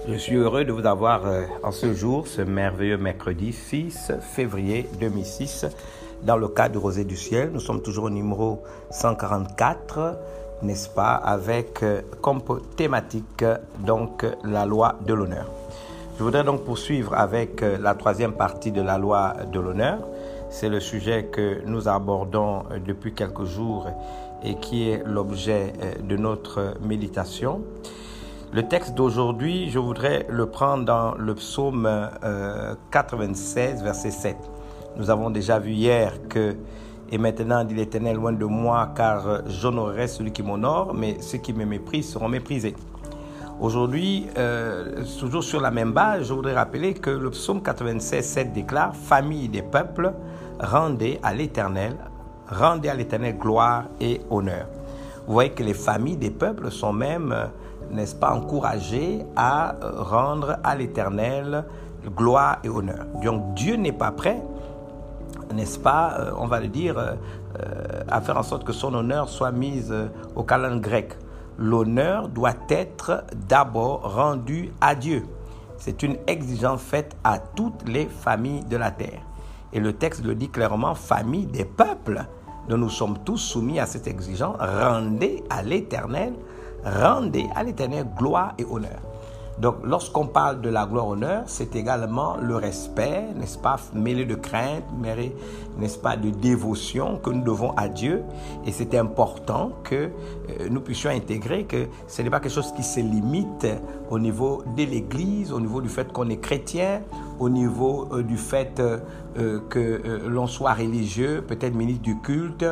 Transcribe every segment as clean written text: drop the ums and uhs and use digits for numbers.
Je suis heureux de vous avoir en ce jour, ce merveilleux mercredi 6 février 2006, dans le cadre du Rosée du Ciel. Nous sommes toujours au numéro 144, n'est-ce pas, avec comme thématique donc la loi de l'honneur. Je voudrais donc poursuivre avec la troisième partie de la loi de l'honneur. C'est le sujet que nous abordons depuis quelques jours et qui est l'objet de notre méditation. Le texte d'aujourd'hui, je voudrais le prendre dans le psaume 96, verset 7. Nous avons déjà vu hier que « Et maintenant, dit l'Éternel, loin de moi, car j'honorerai celui qui m'honore, mais ceux qui me méprisent seront méprisés. » Aujourd'hui, toujours sur la même base, je voudrais rappeler que le psaume 96, 7 déclare « Famille des peuples, rendez à l'Éternel gloire et honneur. » Vous voyez que les familles des peuples sont même, n'est-ce pas, encouragées à rendre à l'Éternel gloire et honneur. Donc Dieu n'est pas prêt, n'est-ce pas, on va le dire, à faire en sorte que son honneur soit mis au calendrier grec. L'honneur doit être d'abord rendu à Dieu. C'est une exigence faite à toutes les familles de la terre. Et le texte le dit clairement, famille des peuples. Nous sommes tous soumis à cette exigence. Rendez à l'Éternel gloire et honneur. Donc, lorsqu'on parle de la gloire et honneur, c'est également le respect, n'est-ce pas, mêlé de crainte, mêlé, n'est-ce pas, de dévotion que nous devons à Dieu. Et c'est important que nous puissions intégrer que ce n'est pas quelque chose qui se limite au niveau de l'Église, au niveau du fait qu'on est chrétien, au niveau du fait que l'on soit religieux, peut-être ministre du culte,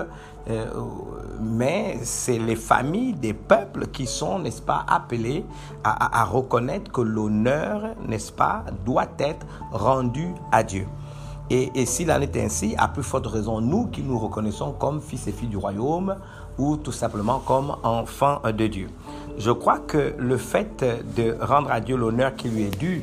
mais c'est les familles des peuples qui sont, n'est-ce pas, appelées à reconnaître que l'honneur, n'est-ce pas, doit être rendu à Dieu. Et s'il en est ainsi, à plus forte raison, nous qui nous reconnaissons comme fils et filles du royaume ou tout simplement comme enfants de Dieu. Je crois que le fait de rendre à Dieu l'honneur qui lui est dû,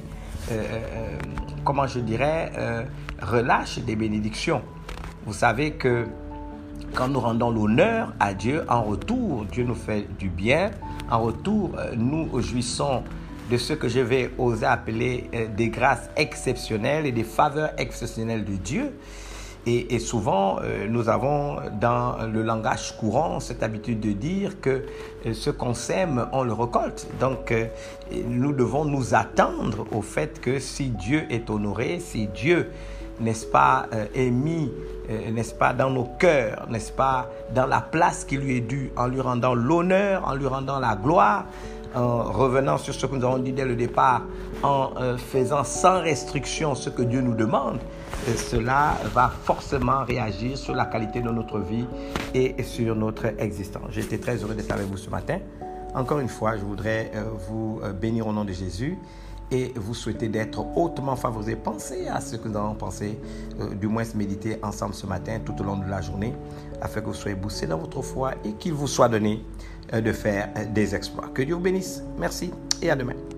relâche des bénédictions. Vous savez que quand nous rendons l'honneur à Dieu, en retour, Dieu nous fait du bien. En retour, nous jouissons de ce que je vais oser appeler des grâces exceptionnelles et des faveurs exceptionnelles de Dieu. Et souvent, nous avons dans le langage courant cette habitude de dire que ce qu'on sème, on le récolte. Donc, nous devons nous attendre au fait que si Dieu est honoré, si Dieu, n'est-ce pas, est mis, n'est-ce pas, dans nos cœurs, n'est-ce pas, dans la place qui lui est due, en lui rendant l'honneur, en lui rendant la gloire, en revenant sur ce que nous avons dit dès le départ, en faisant sans restriction ce que Dieu nous demande, cela va forcément réagir sur la qualité de notre vie et sur notre existence. J'ai été très heureux d'être avec vous ce matin. Encore une fois, je voudrais vous bénir au nom de Jésus et vous souhaiter d'être hautement favorisés. Pensez à ce que nous avons pensé, du moins méditer ensemble ce matin, tout au long de la journée, afin que vous soyez boostés dans votre foi et qu'il vous soit donné de faire des exploits. Que Dieu vous bénisse. Merci et à demain.